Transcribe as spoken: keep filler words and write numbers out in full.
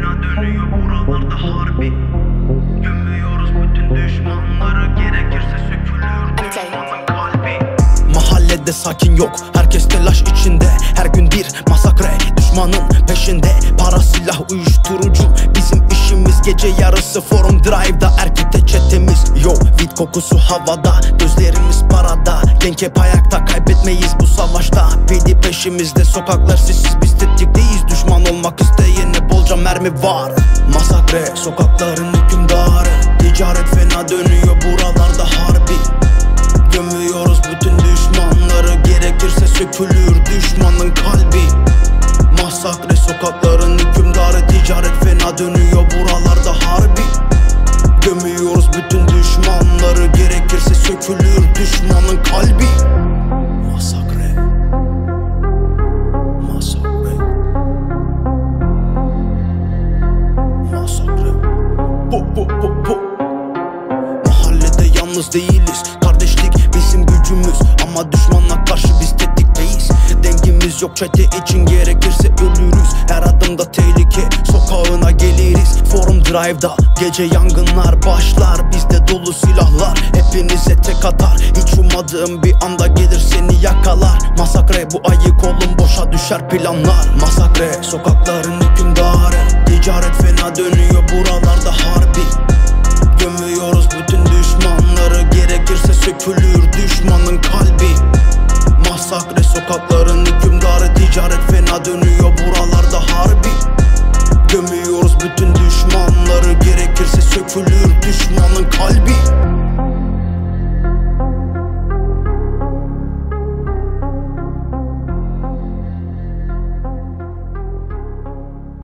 fena dönüyor buralarda harbi. Gömüyoruz bütün düşmanları, gerekirse sökülür düşmanın kalbi. Mahallede sakin yok, herkes telaş içinde. Her gün bir masakre, düşmanın peşinde. Para, silah, uyuşturucu bizim işimiz. Gece yarısı forum drive'da, erkekte çetemiz. Yo, weed kokusu havada, gözlerimiz parada. Genk hep ayakta, kaybetmeyiz bu savaşta. P D peşimizde, sokaklar sessiz, biz tetikteyiz. Düşman olmak isteyene bolca mermi var. Masakre, sokakların hükümdarı. Ticaret fena dönüyor buralarda harbi. Gömüyoruz bütün düşmanları, gerekirse sökülür düşmanın kalbi. Masakre, sokakların hükümdarı. Ticaret fena dönüyor buralarda harbi. Gömüyoruz bütün düşmanları, gerekirse sökülür düşmanın kalbi. Masakre, masakre, masakre. Bu, bu, bu, bu. Mahallede yalnız değiliz, kardeşlik bizim gücümüz. Ama düşmanla karşı biz tetikteyiz. Dengimiz yok çete için, gerekirse ölürüz. Her adımda tehlike, sokağına geliriz. Forum drive'da gece yangınlar başlar. Bizde dolu silahlar, hepinize tek atar. Hiç ummadığım bir anda gelir seni yakalar. Masakre, bu ayı kolun boşa düşer planlar. Masakre, sokakların hükümdarı. Ticaret fena dönüyor buralarda harbi. Gömüyoruz bütün düşmanları, gerekirse sökülür düşmanın kalbi. Masakre, sokakların hükümdarı. Ticaret fena dönüyor buralarda harbi. Gömüyoruz bütün düşmanları, gerekirse sökülür